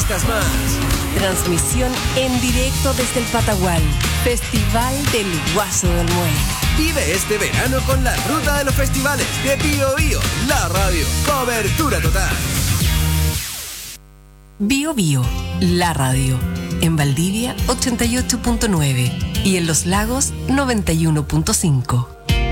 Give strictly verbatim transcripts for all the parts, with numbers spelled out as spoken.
artistas más. Transmisión en directo desde el Patagual, Festival del Guaso del Muelle. Vive este verano con la ruta de los festivales de Bio Bio, la radio. Cobertura total. Bio Bio, la radio. En Valdivia, ochenta y ocho punto nueve. Y en Los Lagos, noventa y uno punto cinco.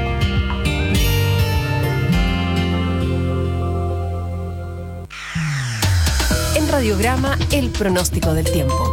En Radiograma, el pronóstico del tiempo.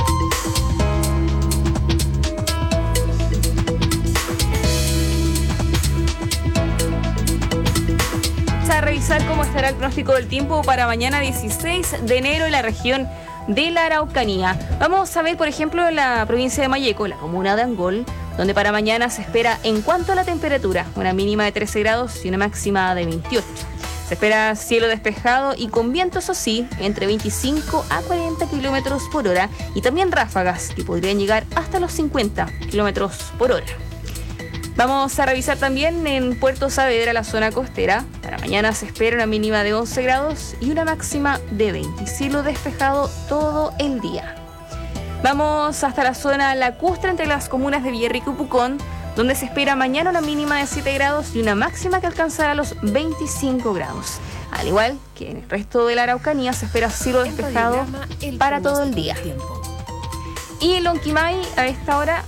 A revisar cómo estará el pronóstico del tiempo para mañana dieciséis de enero en la región de la Araucanía. Vamos a ver, por ejemplo, en la provincia de Malleco, la comuna de Angol, donde para mañana se espera, en cuanto a la temperatura, una mínima de trece grados y una máxima de veintiocho. Se espera cielo despejado y con viento, eso sí, entre veinticinco a cuarenta kilómetros por hora y también ráfagas que podrían llegar hasta los cincuenta kilómetros por hora. Vamos a revisar también en Puerto Saavedra, la zona costera. Para mañana se espera una mínima de once grados y una máxima de veinte. Cielo despejado todo el día. Vamos hasta la zona lacustre entre las comunas de Villarrica y Pucón, donde se espera mañana una mínima de siete grados y una máxima que alcanzará los veinticinco grados. Al igual que en el resto de la Araucanía, se espera cielo despejado para todo el día. Y en Lonquimay, a esta hora,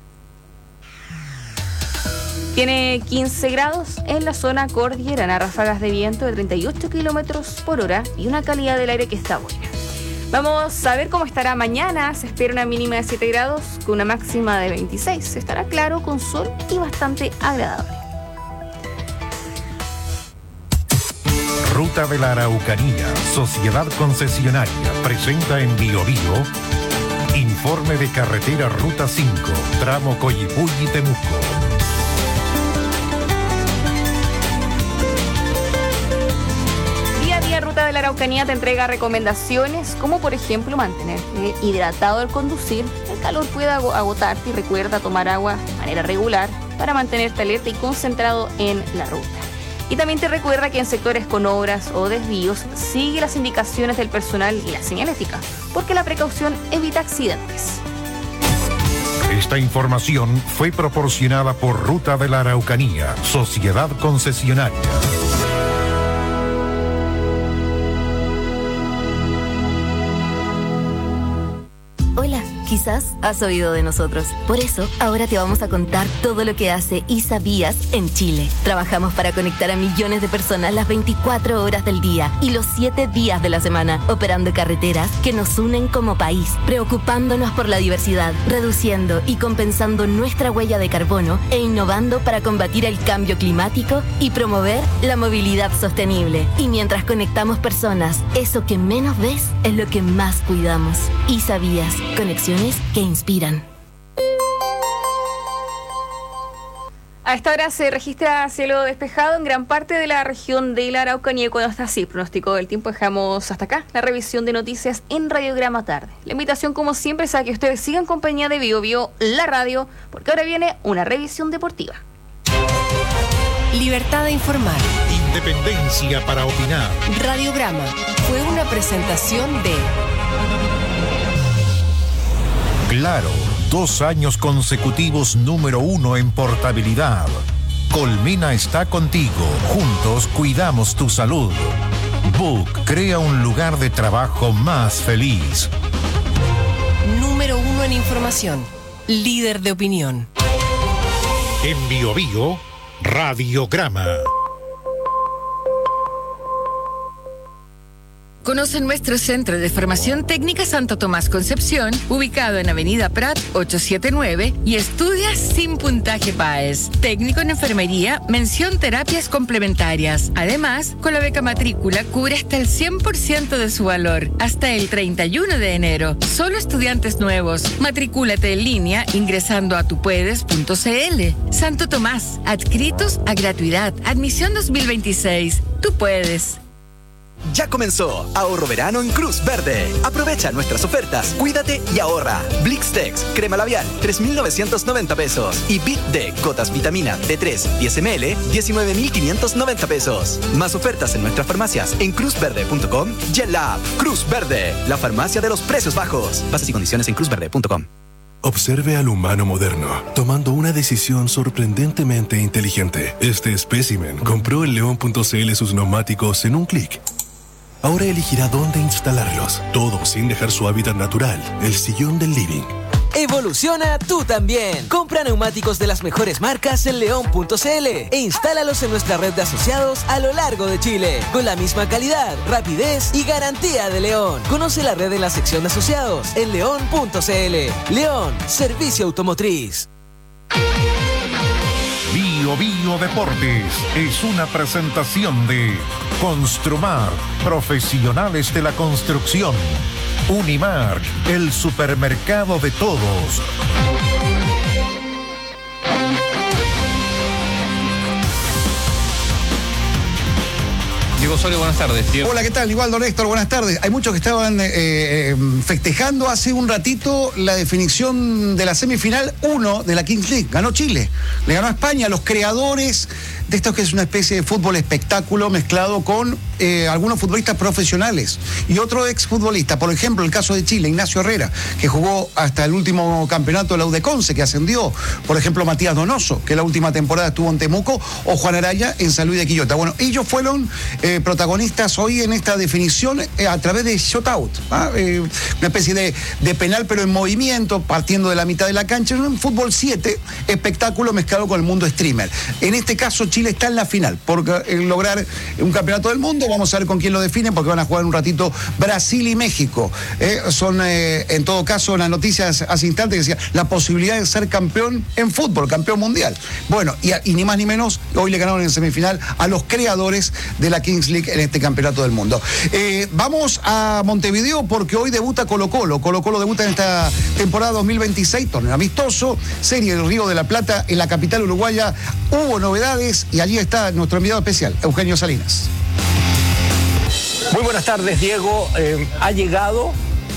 tiene quince grados en la zona cordillerana, ráfagas de viento de treinta y ocho kilómetros por hora y una calidad del aire que está buena. Vamos a ver cómo estará mañana. Se espera una mínima de siete grados con una máxima de veintiséis. Estará claro, con sol y bastante agradable. Ruta de la Araucanía, Sociedad Concesionaria, presenta en Bio Bio informe de carretera Ruta cinco, tramo Coyipulli-Temuco. Ruta de la Araucanía te entrega recomendaciones como, por ejemplo, mantenerte hidratado al conducir. El calor puede agotarte y recuerda tomar agua de manera regular para mantenerte alerta y concentrado en la ruta. Y también te recuerda que en sectores con obras o desvíos sigue las indicaciones del personal y la señalética, porque la precaución evita accidentes. Esta información fue proporcionada por Ruta de la Araucanía, Sociedad Concesionaria. Hola, quizás has oído de nosotros. Por eso, ahora te vamos a contar todo lo que hace ISABías en Chile. Trabajamos para conectar a millones de personas las veinticuatro horas del día y los siete días de la semana, operando carreteras que nos unen como país, preocupándonos por la diversidad, reduciendo y compensando nuestra huella de carbono e innovando para combatir el cambio climático y promover la movilidad sostenible. Y mientras conectamos personas, eso que menos ves es lo que más cuidamos. ISABías. Conexiones que inspiran. A esta hora se registra cielo despejado en gran parte de la región de la Araucanía. Y cuando está así, pronóstico del tiempo, dejamos hasta acá la revisión de noticias en Radiograma Tarde. La invitación, como siempre, es a que ustedes sigan en compañía de Bio Bio, la radio, porque ahora viene una revisión deportiva. Libertad de informar. Independencia para opinar. Radiograma fue una presentación de Claro, dos años consecutivos número uno en portabilidad. Colmena está contigo. Juntos cuidamos tu salud. Book crea un lugar de trabajo más feliz. Número uno en información. Líder de opinión. En Bio Bio, Radiograma. Conoce nuestro Centro de Formación Técnica Santo Tomás Concepción, ubicado en Avenida Prat ochocientos setenta y nueve, y estudia sin puntaje P A E S. Técnico en enfermería, mención terapias complementarias. Además, con la beca matrícula cubre hasta el cien por ciento de su valor, hasta el treinta y uno de enero. Solo estudiantes nuevos. Matricúlate en línea ingresando a tupuedes punto cl. Santo Tomás, adscritos a gratuidad. Admisión dos mil veintiséis. Tú puedes. ya comenzó. Ahorro verano en Cruz Verde. Aprovecha nuestras ofertas, cuídate y ahorra. Blixtex, crema labial, tres mil novecientos noventa pesos. Y Bit D, gotas vitamina D tres, diez mililitros, diecinueve mil quinientos noventa pesos. Más ofertas en nuestras farmacias en cruz verde punto com y en la app Cruz Verde, la farmacia de los precios bajos. Bases y condiciones en cruz verde punto com. Observe al humano moderno, tomando una decisión sorprendentemente inteligente. Este espécimen compró en león punto c l sus neumáticos en un clic. Ahora elegirá dónde instalarlos, todo sin dejar su hábitat natural, el sillón del living. Evoluciona tú también. Compra neumáticos de las mejores marcas en león punto c l e instálalos en nuestra red de asociados a lo largo de Chile, con la misma calidad, rapidez y garantía de León. Conoce la red en la sección de asociados en león punto c l. León, servicio automotriz. Bio Bio Deportes es una presentación de Construmar, profesionales de la construcción. Unimark, el supermercado de todos. Diego Osorio, buenas tardes. Diego. Hola, ¿qué tal? Igual, don Héctor, buenas tardes. Hay muchos que estaban eh, festejando hace un ratito la definición de la semifinal uno de la Kings League. Ganó Chile, le ganó a España. Los creadores de esto, que es una especie de fútbol espectáculo mezclado con eh, algunos futbolistas profesionales y otro exfutbolista. Por ejemplo, el caso de Chile, Ignacio Herrera, que jugó hasta el último campeonato de la U de Conce, que ascendió. Por ejemplo, Matías Donoso, que la última temporada estuvo en Temuco, o Juan Araya en San Luis de Quillota. Bueno, ellos fueron eh, protagonistas hoy en esta definición eh, a través de shutout, ¿ah? eh, una especie de, de penal, pero en movimiento, partiendo de la mitad de la cancha. Un fútbol siete, espectáculo mezclado con el mundo streamer. En este caso, Chile está en la final por eh, lograr un campeonato del mundo. Vamos a ver con quién lo define, porque van a jugar un ratito Brasil y México. Eh, son, eh, en todo caso, las noticias hace instantes que decía la posibilidad de ser campeón en fútbol, campeón mundial. Bueno, y, y ni más ni menos, hoy le ganaron en semifinal a los creadores de la Kings League en este campeonato del mundo. Eh, vamos a Montevideo, porque hoy debuta Colo Colo. Colo Colo debuta en esta temporada dos mil veintiséis, torneo amistoso, Serie del Río de la Plata en la capital uruguaya. Hubo novedades y allí está nuestro enviado especial, Eugenio Salinas. Muy buenas tardes, Diego. Eh, ha llegado,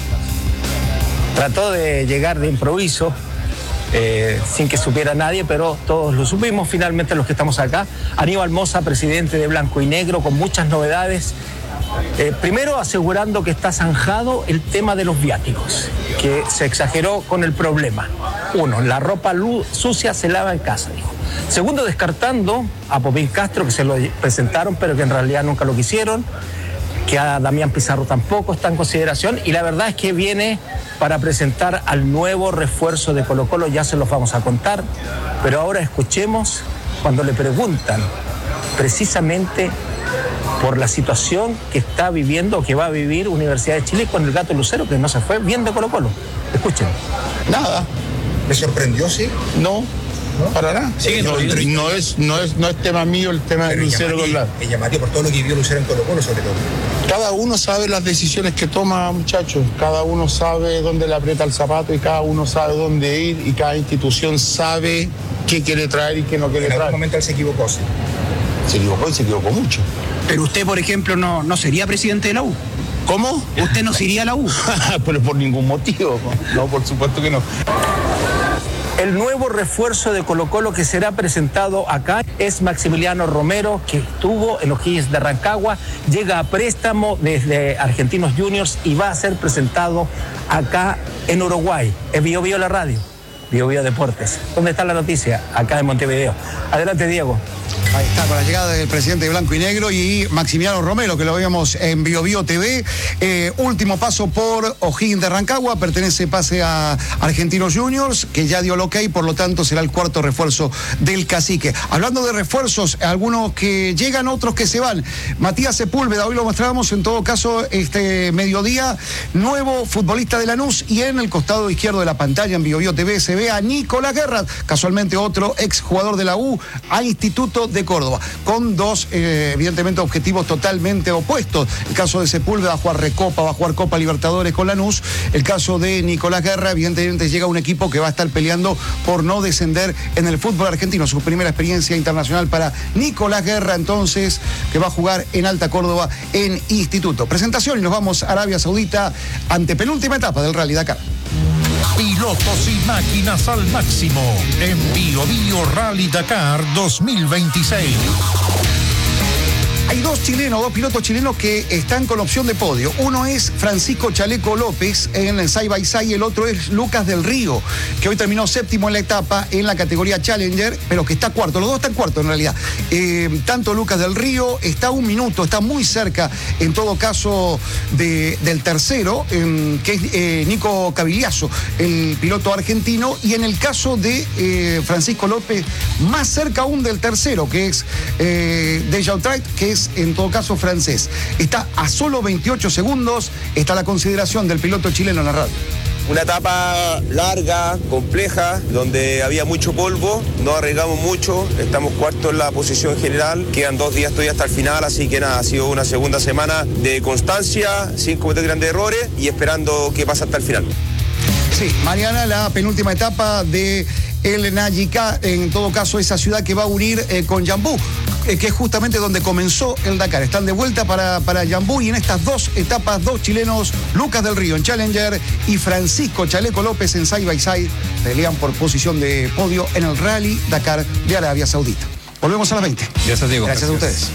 trató de llegar de improviso, eh, sin que supiera nadie, pero todos lo supimos finalmente los que estamos acá. Aníbal Mosa, presidente de Blanco y Negro, con muchas novedades. Eh, primero, asegurando que está zanjado el tema de los viáticos, que se exageró con el problema. Uno, la ropa sucia se lava en casa, dijo. Segundo, descartando a Popín Castro, que se lo presentaron, pero que en realidad nunca lo quisieron, que a Damián Pizarro tampoco está en consideración, y la verdad es que viene para presentar al nuevo refuerzo de Colo Colo. Ya se los vamos a contar, pero ahora escuchemos cuando le preguntan precisamente por la situación que está viviendo, que va a vivir Universidad de Chile con el Gato Lucero, que no se fue bien de Colo Colo. Escuchen. Nada. ¿Me sorprendió, sí? No. ¿No? Para nada. Sí, no, no, es, no, es, no es tema mío el tema de Lucero con la... Es llamativo por todo lo que vivió Lucero en Colo Colo, sobre todo. Cada uno sabe las decisiones que toma, muchachos. Cada uno sabe dónde le aprieta el zapato y cada uno sabe dónde ir, y cada institución sabe qué quiere traer y qué no quiere traer. En algún momento él se equivocó, sí. Se equivocó y se equivocó mucho. Pero usted, por ejemplo, no, no sería presidente de la U. ¿Cómo? ¿Usted no se iría a la U? Pero por ningún motivo. No, por supuesto que no. El nuevo refuerzo de Colo Colo que será presentado acá es Maximiliano Romero, que estuvo en los O'Higgins de Rancagua, llega a préstamo desde Argentinos Juniors y va a ser presentado acá en Uruguay. Es Bio Bio la radio, Bio Bio Deportes. ¿Dónde está la noticia? Acá en Montevideo. Adelante, Diego. Ahí está, con la llegada del presidente de Blanco y Negro y Maximiliano Romero, que lo vemos en Bio Bio T V. Eh, último paso por O'Higgins de Rancagua, pertenece pase a Argentinos Juniors, que ya dio el ok, por lo tanto será el cuarto refuerzo del Cacique. Hablando de refuerzos, algunos que llegan, otros que se van. Matías Sepúlveda, hoy lo mostrábamos, en todo caso, este mediodía, nuevo futbolista de Lanús, y en el costado izquierdo de la pantalla, en Bio Bio T V, se ve ve a Nicolás Guerra, casualmente otro exjugador de la U, a Instituto de Córdoba, con dos, eh, evidentemente, objetivos totalmente opuestos. El caso de Sepúlveda va a jugar Recopa, va a jugar Copa Libertadores con Lanús. El caso de Nicolás Guerra, evidentemente, llega un equipo que va a estar peleando por no descender en el fútbol argentino. Su primera experiencia internacional para Nicolás Guerra, entonces, que va a jugar en Alta Córdoba en Instituto. Presentación y nos vamos a Arabia Saudita, ante penúltima etapa del Rally Dakar. Pilotos y máquinas al máximo en Bio Bio Rally Dakar dos mil veintiséis. Hay dos chilenos, dos pilotos chilenos que están con opción de podio. Uno es Francisco Chaleco López en el Side by Side y el otro es Lucas del Río, que hoy terminó séptimo en la etapa en la categoría Challenger, pero que está cuarto. Los dos están cuarto en realidad. Eh, tanto Lucas del Río está a un minuto, está muy cerca en todo caso de, del tercero, eh, que es eh, Nico Cavigliaso, el piloto argentino, y en el caso de eh, Francisco López, más cerca aún del tercero, que es eh, Deja Trait, que es en todo caso francés. Está a solo veintiocho segundos, está la consideración del piloto chileno en la radio. Una etapa larga, compleja, donde había mucho polvo, no arriesgamos mucho, estamos cuartos en la posición general, quedan dos días todavía hasta el final, así que nada, ha sido una segunda semana de constancia, sin cometer grandes errores y esperando que pase hasta el final. Sí, mañana la penúltima etapa de el Nayika, en todo caso esa ciudad que va a unir eh, con Yambú, eh, que es justamente donde comenzó el Dakar. Están de vuelta para, para Yambú y en estas dos etapas, dos chilenos, Lucas del Río en Challenger y Francisco Chaleco López en Side by Side, pelean por posición de podio en el Rally Dakar de Arabia Saudita. Volvemos a las veinte. Gracias, Diego. Gracias, Gracias. a ustedes.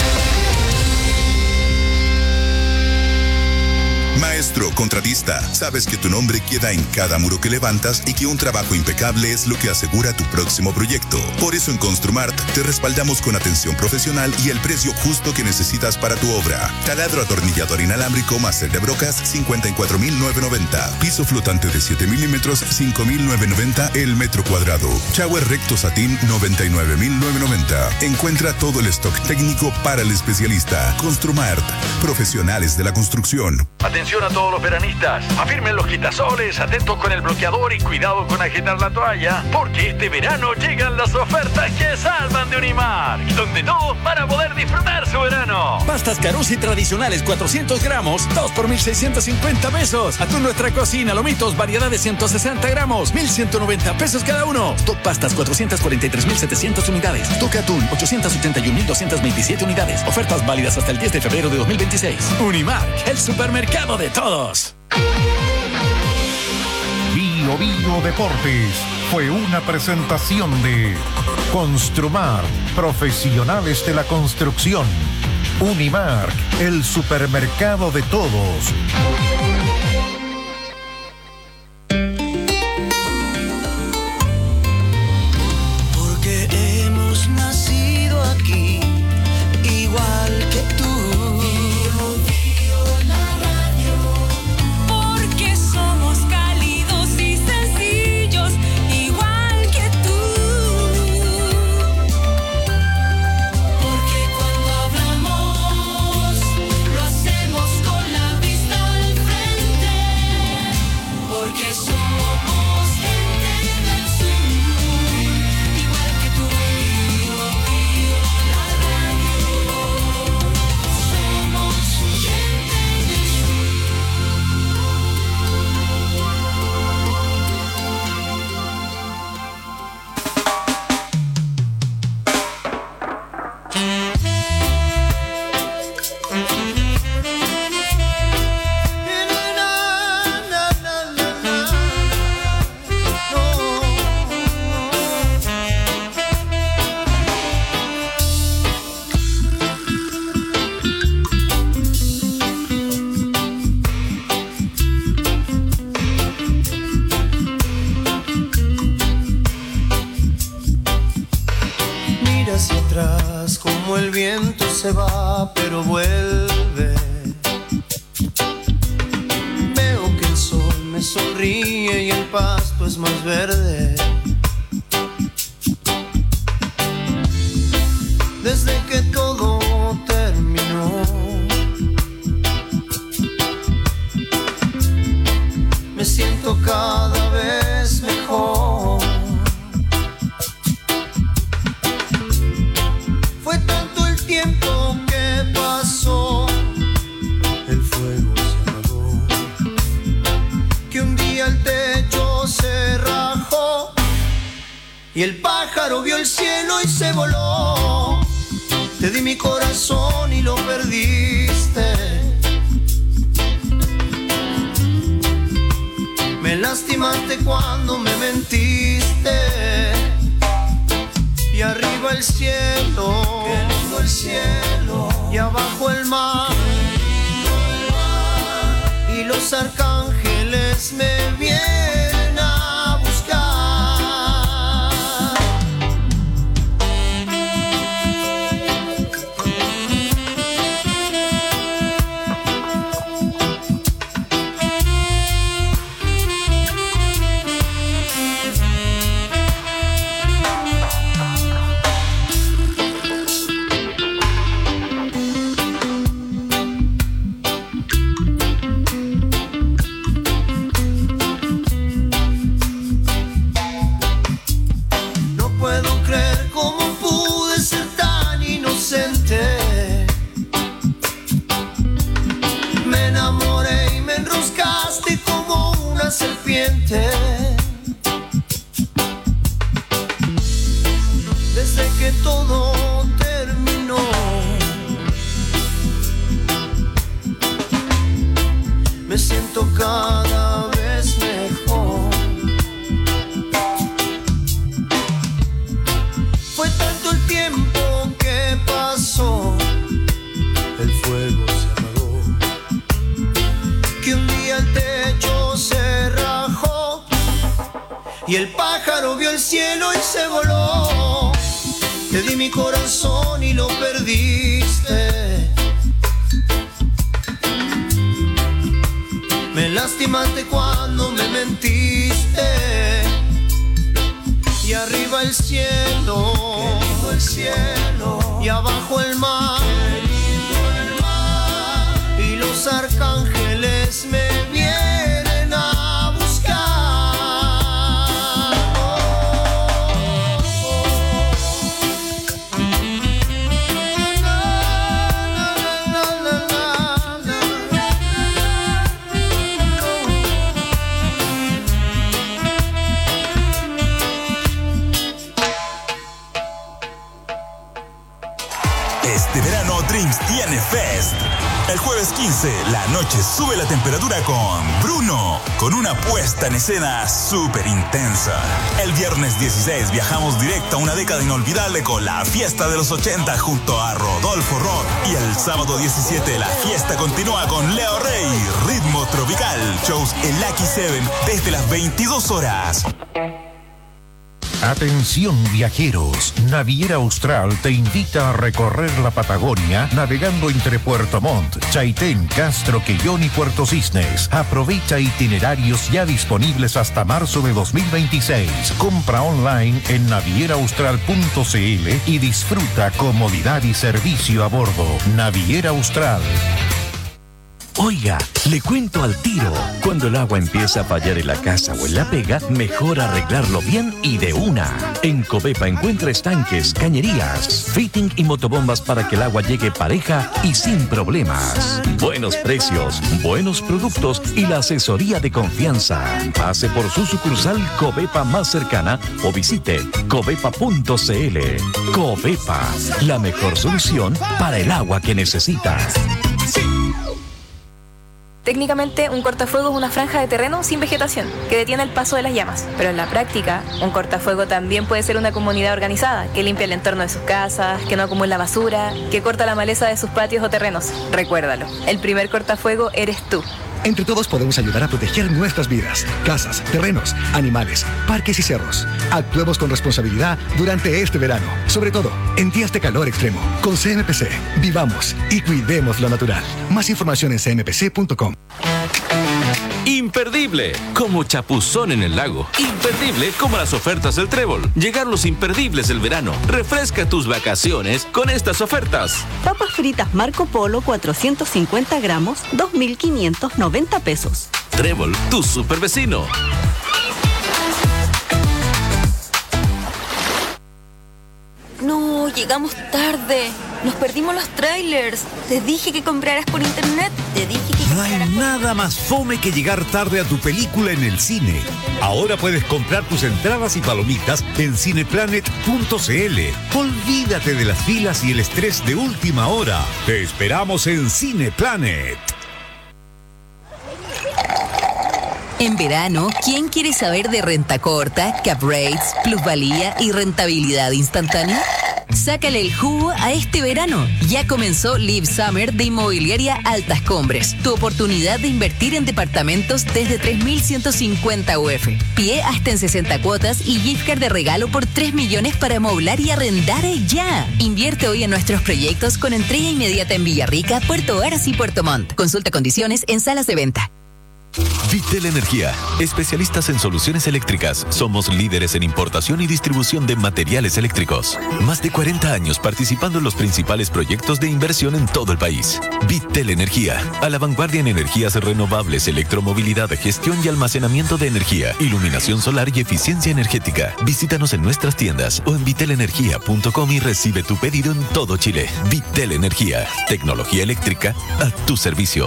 Maestro contratista, sabes que tu nombre queda en cada muro que levantas y que un trabajo impecable es lo que asegura tu próximo proyecto. Por eso en Construmart te respaldamos con atención profesional y el precio justo que necesitas para tu obra. Taladro atornillador inalámbrico máster de brocas cincuenta y cuatro mil novecientos noventa. Piso flotante de siete milímetros cinco mil novecientos noventa el metro cuadrado. Shower recto satín noventa y nueve mil novecientos noventa. Encuentra todo el stock técnico para el especialista. Construmart, profesionales de la construcción. Atención a todos los veranistas, afirmen los quitasoles, atentos con el bloqueador y cuidado con agitar la toalla, porque este verano llegan las ofertas que salvan de Unimark, donde todos van a poder disfrutar su verano. Pastas Carusi tradicionales cuatrocientos gramos, dos por mil seiscientos cincuenta pesos. Atún Nuestra Cocina, lomitos, variedad de ciento sesenta gramos, mil ciento noventa pesos cada uno. Stock pastas cuatrocientas cuarenta y tres mil setecientas unidades. Stock atún ochocientos ochenta y un mil doscientas veintisiete unidades. Ofertas válidas hasta el diez de febrero de dos mil veintiséis. Unimark, el supermercado de todos. Bio Bio Deportes fue una presentación de Construmar, profesionales de la construcción. Unimark, el supermercado de todos. Porque hemos nacido aquí, igual que tú. Se va, pero vuelve. Veo que el sol me sonríe y el pasto es más verde. Desde que todo terminó, me siento cada vez mejor. y el pájaro vio el cielo y se voló. Te di mi corazón y lo perdiste. Me lastimaste cuando me mentiste. Y arriba el cielo, qué lindo el cielo, y abajo el mar, y los arcángeles me vienen a buscar. Serpiente, desde que todo terminó, me siento cada vez mejor. Fue tanto el tiempo que pasó, el fuego se apagó, que un día el techo se rajó y el pájaro vio el cielo y se voló. Te di mi corazón y lo perdiste. Me lastimaste cuando me mentiste. Y arriba el cielo, qué lindo el cielo, y abajo el mar, qué lindo el mar, y los arcángeles me vienen a buscar. Este verano Drinks tiene Fest. El jueves quince, la noche sube la temperatura con Bruno, con una puesta en escena súper intensa. El viernes dieciséis viajamos directo a una década inolvidable con la fiesta de los ochenta junto a Rodolfo Rock. Y el sábado diecisiete la fiesta continúa con Leo Rey, ritmo tropical, shows en Lucky Seven desde las veintidós horas. Atención viajeros, Naviera Austral te invita a recorrer la Patagonia navegando entre Puerto Montt, Chaitén, Castro, Quellón y Puerto Cisnes. Aprovecha itinerarios ya disponibles hasta marzo de dos mil veintiséis. Compra online en naviera austral punto c l y disfruta comodidad y servicio a bordo. Naviera Austral. Oiga, le cuento al tiro. Cuando el agua empieza a fallar en la casa o en la pega, mejor arreglarlo bien y de una. En Covepa encuentra estanques, cañerías, fitting y motobombas para que el agua llegue pareja y sin problemas. Buenos precios, buenos productos y la asesoría de confianza. Pase por su sucursal Covepa más cercana o visite covepa punto c l. Covepa, la mejor solución para el agua que necesita. Técnicamente, un cortafuego es una franja de terreno sin vegetación que detiene el paso de las llamas. Pero en la práctica, un cortafuego también puede ser una comunidad organizada que limpia el entorno de sus casas, que no acumula basura, que corta la maleza de sus patios o terrenos. Recuérdalo, el primer cortafuego eres tú. Entre todos podemos ayudar a proteger nuestras vidas, casas, terrenos, animales, parques y cerros. Actuemos con responsabilidad durante este verano, sobre todo en días de calor extremo. Con C M P C, vivamos y cuidemos lo natural. Más información en c m p c punto com. Imperdible, como chapuzón en el lago. Imperdible como las ofertas del Trébol. Llegar los imperdibles del verano. Refresca tus vacaciones con estas ofertas. Papas fritas Marco Polo cuatrocientos cincuenta gramos, dos mil quinientos noventa pesos. Trébol, tu super vecino. No, llegamos tarde. Nos perdimos los trailers. Te dije que compraras por internet. Te dije que No hay nada más fome que llegar tarde a tu película en el cine. Ahora puedes comprar tus entradas y palomitas en cineplanet punto c l. Olvídate de las filas y el estrés de última hora. Te esperamos en Cineplanet. En verano, ¿quién quiere saber de renta corta, cap rates, plusvalía y rentabilidad instantánea? Sácale el jugo a este verano. Ya comenzó Live Summer de Inmobiliaria Altas Cumbres. Tu oportunidad de invertir en departamentos desde tres mil ciento cincuenta U F. Pie hasta en sesenta cuotas y gift card de regalo por tres millones para amoblar y arrendar ya. Invierte hoy en nuestros proyectos con entrega inmediata en Villarrica, Puerto Varas y Puerto Montt. Consulta condiciones en salas de venta. Vitel Energía, especialistas en soluciones eléctricas. Somos líderes en importación y distribución de materiales eléctricos. Más de cuarenta años participando en los principales proyectos de inversión en todo el país. Vitel Energía, a la vanguardia en energías renovables, electromovilidad, gestión y almacenamiento de energía, iluminación solar y eficiencia energética. Visítanos en nuestras tiendas o en vitel energía punto com y recibe tu pedido en todo Chile. Vitel Energía, tecnología eléctrica a tu servicio.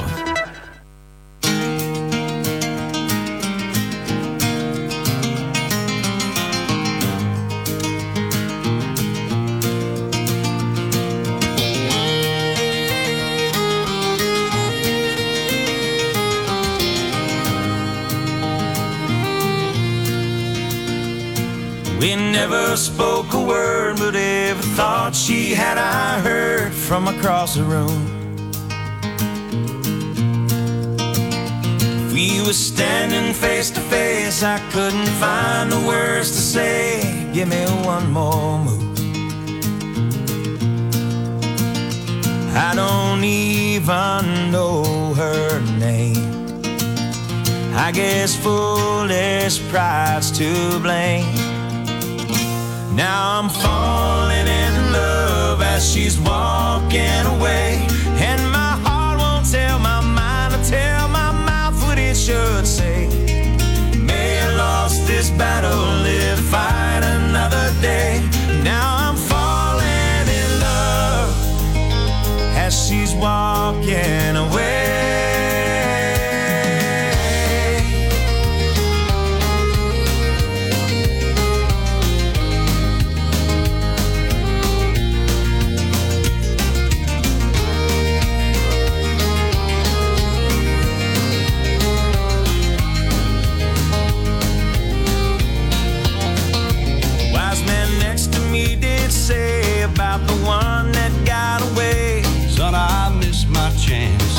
We never spoke a word, but every thought she had I heard from across the room. If we were standing face to face, I couldn't find the words to say. Give me one more move. I don't even know her name. I guess foolish pride's to blame. Now I'm falling in love as she's walking away, and my heart won't tell my mind to tell my mouth what it should say. May have lost this battle, live, fight another day. Now I'm falling in love as she's walking away. Say about the one that got away, son, I missed my chance.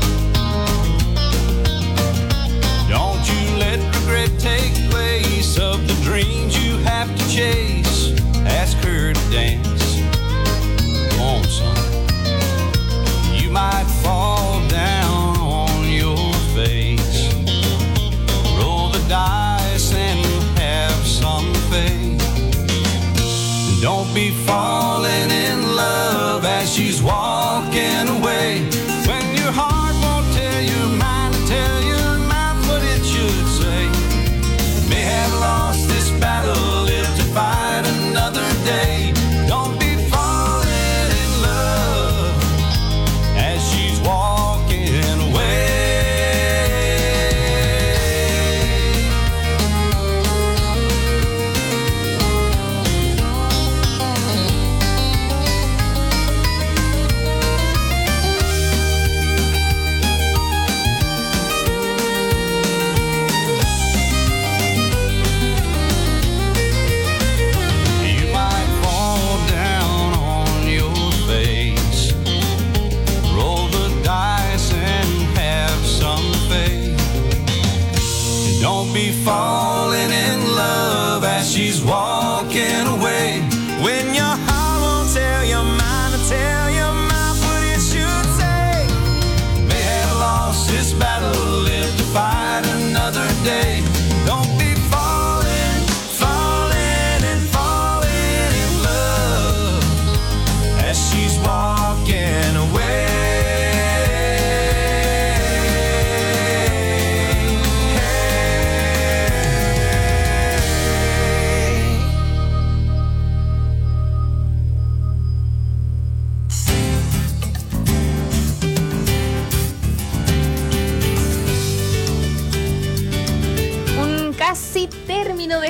Don't you let regret take place of the dreams you have to chase. Ask her to dance. Come on, son. You might fall down on your face. Roll the dice and have some faith. Don't be falling in love as she's walking away, when your heart won't tell your mind to tell your mouth what it should say. May have lost this battle, live to fight another day. Don't be falling in love as she's walking away. Be falling in love as she's walking away, when your heart won't tell your mind to tell your mouth what it should say. May have lost this battle, live to fight another day. Don't be falling, falling and falling in love as she's walking away.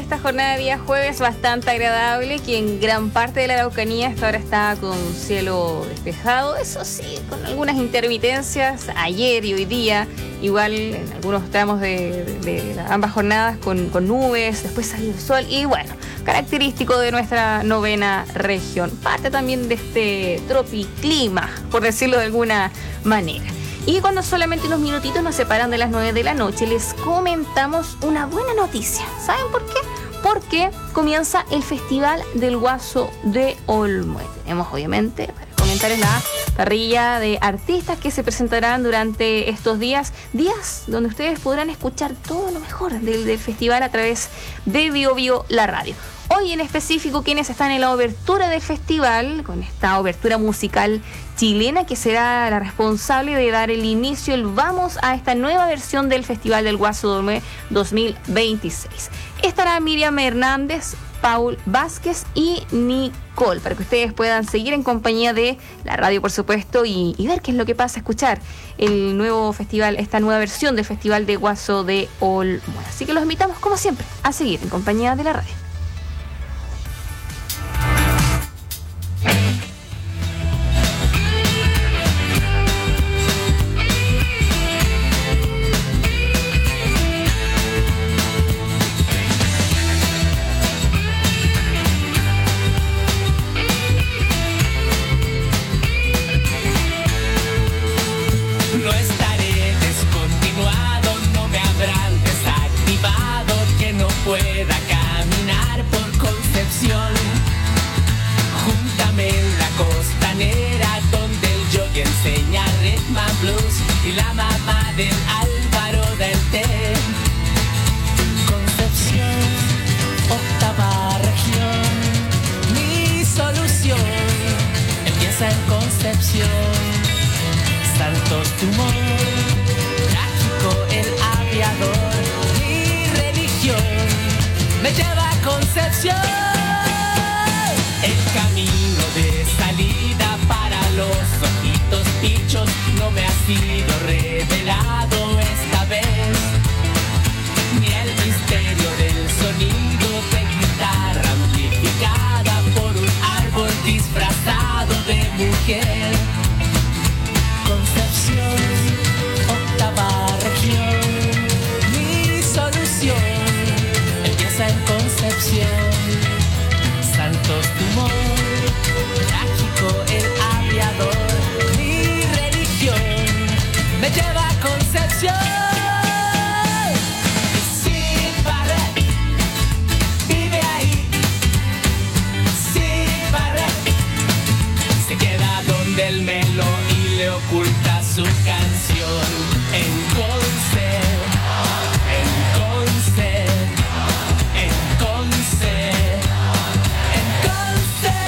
esta jornada de día jueves bastante agradable, que en gran parte de la Araucanía hasta ahora está con cielo despejado, eso sí, con algunas intermitencias ayer y hoy día, igual en algunos tramos de, de, de ambas jornadas con, con nubes, después salió el sol y bueno, característico de nuestra novena región, parte también de este tropiclima, por decirlo de alguna manera. Y cuando solamente unos minutitos nos separan de las nueve de la noche, les comentamos una buena noticia. ¿Saben por qué? Porque comienza el Festival del Guaso de Olmué. Tenemos, obviamente, para comentar la parrilla de artistas que se presentarán durante estos días. Días donde ustedes podrán escuchar todo lo mejor del, del festival a través de Bio Bio La Radio. Hoy en específico, quienes están en la obertura del festival, con esta obertura musical chilena que será la responsable de dar el inicio, el vamos a esta nueva versión del Festival del Guaso de Olmué dos mil veintiséis. Estará Miriam Hernández, Paul Vázquez y Nicole, para que ustedes puedan seguir en compañía de la radio, por supuesto, y, y ver qué es lo que pasa, escuchar el nuevo festival, esta nueva versión del Festival de Guaso de Olmué. Así que los invitamos, como siempre, a seguir en compañía de la radio. Pueda caminar por Concepción. Júntame en la costanera donde el yogi enseña rhythm and blues y la mamá del Álvaro del té. Concepción, octava región, mi solución empieza en Concepción. Santos Dumont, trágico el aviador, me lleva a Concepción. El camino de salida para los ojitos pichos no me ha sido revelado esta vez, ni el misterio del sonido de guitarra amplificada por un árbol disfrazado de mujer. Concepción, octava región, mi solución en Concepción. Santos Dumont, trágico el aviador, mi religión me lleva a Concepción. Y Syd Barrett vive ahí. Syd Barrett se queda donde el melo y le oculta su canción. En Conce, en Conce, en Conce, en Conce.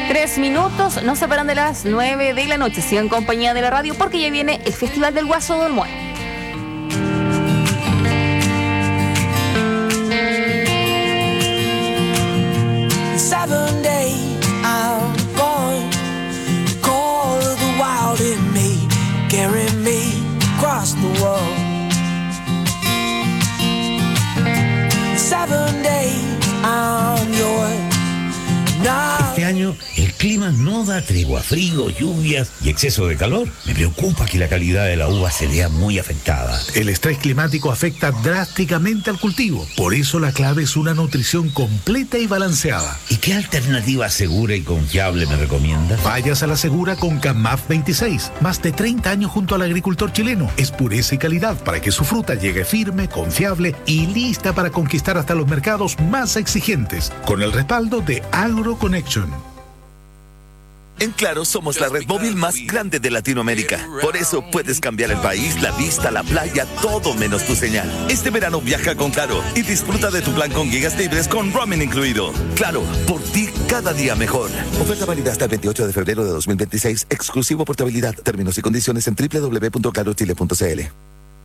Tres minutos nos separan de las nueve de la noche. Sigan en compañía de la radio porque ya viene el Festival del Guaso del Mono. Seven days I'm gone. Call the wild in me, carry me across the world. Seven days I'm yours. Este año el clima no da tregua, frío, lluvias y exceso de calor. Me preocupa que la calidad de la uva se vea muy afectada. El estrés climático afecta drásticamente al cultivo. Por eso la clave es una nutrición completa y balanceada. ¿Y qué alternativa segura y confiable me recomiendas? Vayas a la segura con CAMAF veintiséis. Más de treinta años junto al agricultor chileno. Es pureza y calidad para que su fruta llegue firme, confiable y lista para conquistar hasta los mercados más exigentes. Con el respaldo de Agro Connection. En Claro somos la red móvil más grande de Latinoamérica. Por eso puedes cambiar el país, la vista, la playa, todo menos tu señal. Este verano viaja con Claro y disfruta de tu plan con gigas libres con roaming incluido. Claro, por ti cada día mejor. Oferta válida hasta el veintiocho de febrero de dos mil veintiséis. Exclusivo portabilidad. Términos y condiciones en doble u doble u doble u punto claro chile punto c l.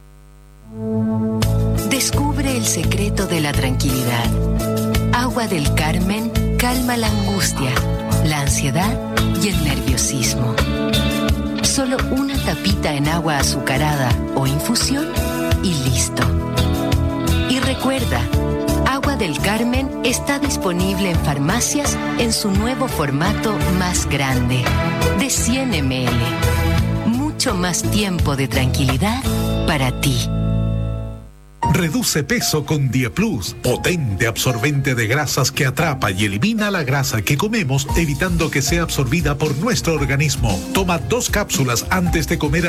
Descubre el secreto de la tranquilidad. Agua del Carmen calma la angustia, la ansiedad y el nerviosismo. Solo una tapita en agua azucarada o infusión y listo. Y recuerda, Agua del Carmen está disponible en farmacias en su nuevo formato más grande, de cien mililitros. Mucho más tiempo de tranquilidad para ti. Reduce peso con Dieplus, potente absorbente de grasas que atrapa y elimina la grasa que comemos, evitando que sea absorbida por nuestro organismo. Toma dos cápsulas antes de comer